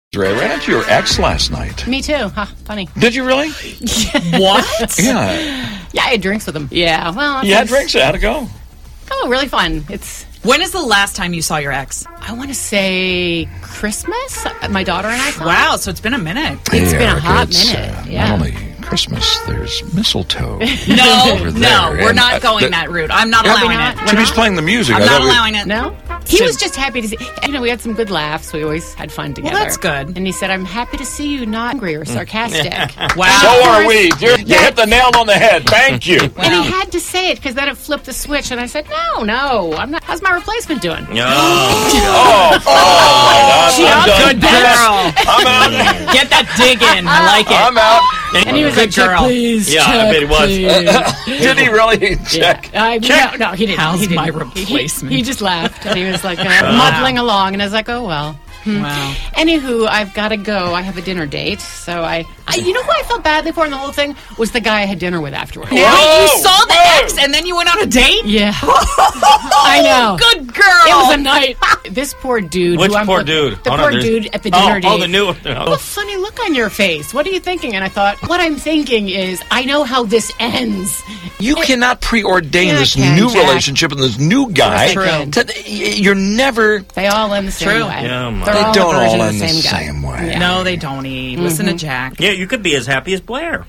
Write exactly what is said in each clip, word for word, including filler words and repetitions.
Ray, I ran into your ex last night. Me too. Huh, funny. Did you really? What? Yeah. Yeah, I had drinks with him. Yeah, well. You had drinks? How'd it go? Oh, really fun. It's. When is the last time you saw your ex? I want to say Christmas. My daughter and I saw. Wow, so it's been a minute. It's Hey, been a Erica, hot it's, minute. Uh, Yeah. Not only Christmas, there's mistletoe. No, over no, there. we're And, not uh, going the- that route. I'm not Yeah, allowing not? it. We're Jimmy's not? playing the music. I'm I not thought we- allowing it. No? He Jim- was just happy to see. You know, we had some good laughs. We always had fun together. that's good. And he said, "I'm happy to see you not angry or sarcastic." Wow. So are we. You're, you hit the nail on the head. Thank you. And he had to say it because then it flipped the switch, and I said, "No, no, I'm not. How's my replacement doing?" Oh, oh my God. I'm done. Good girl. I'm out. Get that dig in. I like it. I'm out. And he was Good like, "Check, girl. please, Yeah, I check, bet he was. please." Did he really check? I, no, no, he didn't. How's he didn't. my He- replacement? He, he just laughed, and he was like uh, muddling along, and I was like, "Oh well." Wow. Anywho, I've got to go. I have a dinner date, so I, I. You know who I felt badly for in the whole thing was the guy I had dinner with afterwards. Wait, Whoa, you saw the whoa. ex and then you went on a date? Yeah, I know. Good girl. It was a night. This poor dude. Which who I'm poor with- dude? The Hold poor on, there's- dude at the dinner oh, date. Oh, the new one. A funny look on your face. What are you thinking? And I thought, what I'm thinking is, I know how this ends. You cannot preordain Yeah, I this can, new Jack. relationship and this new guy. True. To, you're never. They all end the same True. way. Yeah, my- They're They all a don't version all of end the same guy. same way. Yeah. No, they don't eat. Listen to Jack. Yeah, you could be as happy as Blair.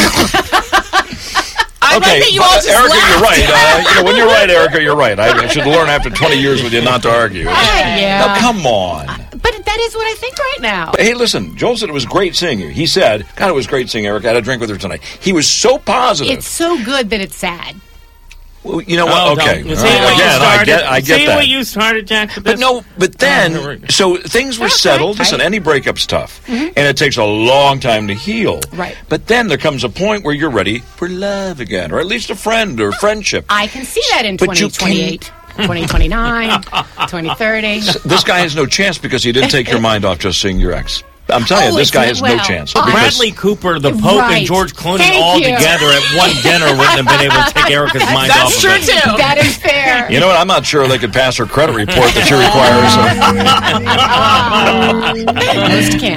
I like that you all but, just Erica, laughed. you're right. Uh, you know, when you're right, Erica, you're right. I, I should learn after twenty years with you not to argue. Yeah, yeah. Now, come on. But that is what I think right now. Hey, listen, Joel said it was great seeing you. He said, God, it was great seeing Erica. I had a drink with her tonight. He was so positive. It's so good that it's sad. Well, you know what? Oh, okay. don't. You All see right, what you Again, I started? get, I get see that. what you started, Jack? with But this? no, but Oh, then, here we- so things were Okay, settled. Listen, right. any breakup's tough, and it takes a long time to heal. Right. But then there comes a point where you're ready for love again, or at least a friend or friendship. I can see that in But you twenty twenty-eight, twenty twenty-nine, twenty thirty. This guy has no chance because he didn't take your mind off just seeing your ex. I'm telling Oh, you, this it's guy not- has no well, chance. I- because- Bradley Cooper, the Pope, Right. and George Clooney Thank all you. together at one dinner wouldn't have been able to take Erica's mind off That's of true, it. too. That is fair. You know what? I'm not sure they could pass her credit report that she requires. Most can't.